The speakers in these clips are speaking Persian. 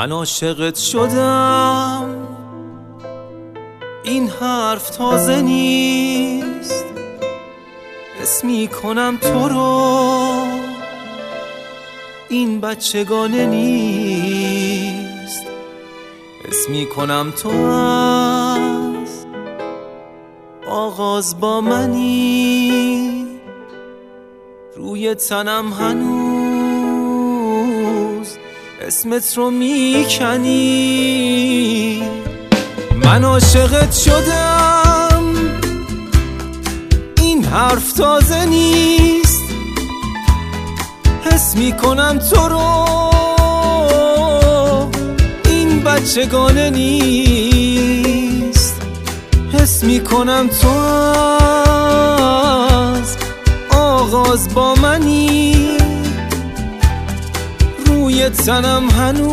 من عاشقت شدم، این حرف تازه نیست. حس میکنم تو رو، این بچگانه نیست. حس میکنم تو از آغاز با منی، روی تنم هنوز اسمت رو میکنی. من عاشقت شدم، این حرف تازه نیست. حس میکنم تو رو، این بچگانه نیست. حس میکنم تو از آغاز با منی، روی تنم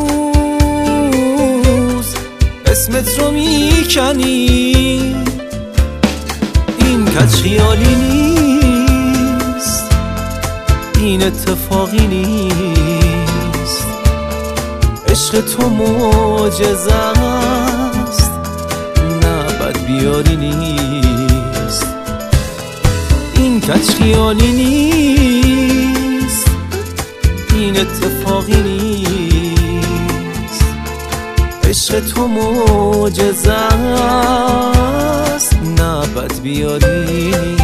هنوز اسمت رو میکنی. این کج خیالی نیست، این اتفاقی نیست. عشق تو معجزه است، نه بد بیاری نیست. این کج خیالی نیست، این اتفاقی نیست. عشق تو معجزه است، نه بد بیاری نیست.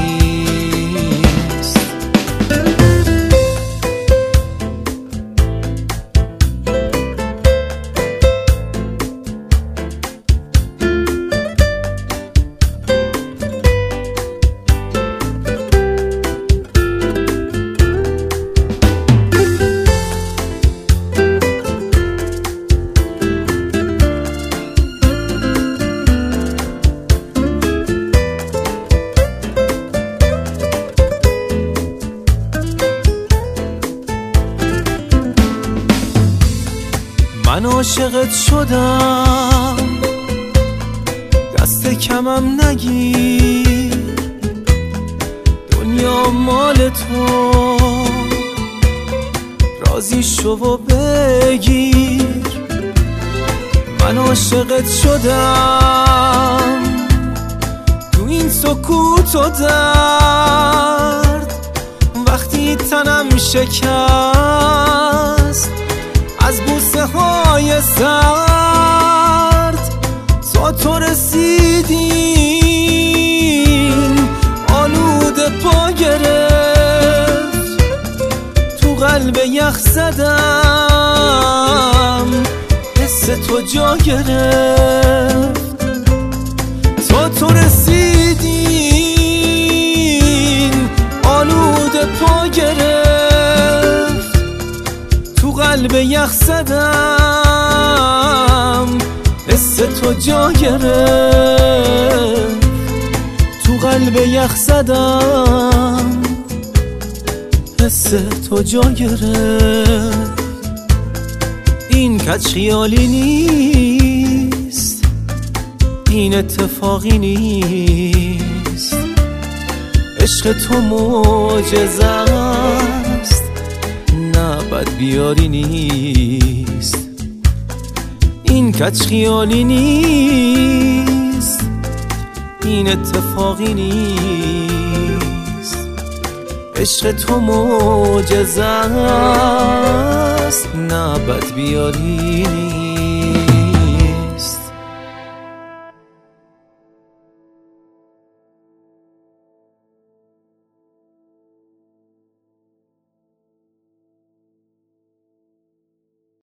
من عاشقت شدم، دست کمم نگیر. دنیا مال تو، راضی شو و بگیر. من عاشقت شدم، تو این سکوت و درد. وقتی تنم شکست از بوسه های سرد، تو رسیدین آلوده پا گرفت. تو قلب یخ زدم، حس تو جا گرفت. تو رسیدین آلوده پا گرفت. تو قلب یخ زدم، حس تو جا گرفت. تو قلب یخ زدم، حس تو جا گرفت. این کج خیالی نیست، این اتفاقی نیست. عشق تو معجزه است، نه بد بیاری نیست. این کج خیالی نیست، این اتفاقی نیست. عشق تو معجزه است، نه بد بیاری نیست.